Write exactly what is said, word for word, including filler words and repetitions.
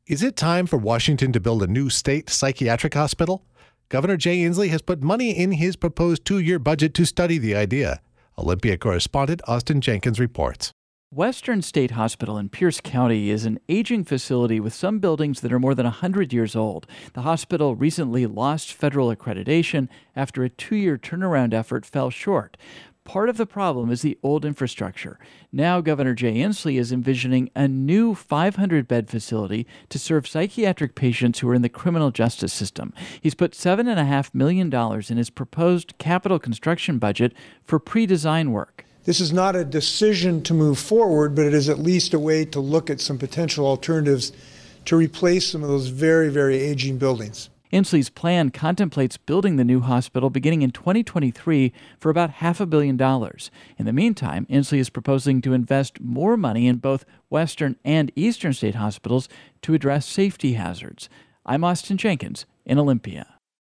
Is it time for Washington to build a new state psychiatric hospital? Governor Jay Inslee has put money in his proposed two-year budget to study the idea. Olympia correspondent Austin Jenkins reports. Western State Hospital in Pierce County is an aging facility with some buildings that are more than one hundred years old. The hospital recently lost federal accreditation after a two-year turnaround effort fell short. Part of the problem is the old infrastructure. Now Governor Jay Inslee is envisioning a new five hundred bed facility to serve psychiatric patients who are in the criminal justice system. He's put seven point five million dollars in his proposed capital construction budget for pre-design work. This is not a decision to move forward, but it is at least a way to look at some potential alternatives to replace some of those very, very aging buildings. Inslee's plan contemplates building the new hospital beginning in twenty twenty-three for about half a billion dollars. In the meantime, Inslee is proposing to invest more money in both Western and Eastern state hospitals to address safety hazards. I'm Austin Jenkins in Olympia.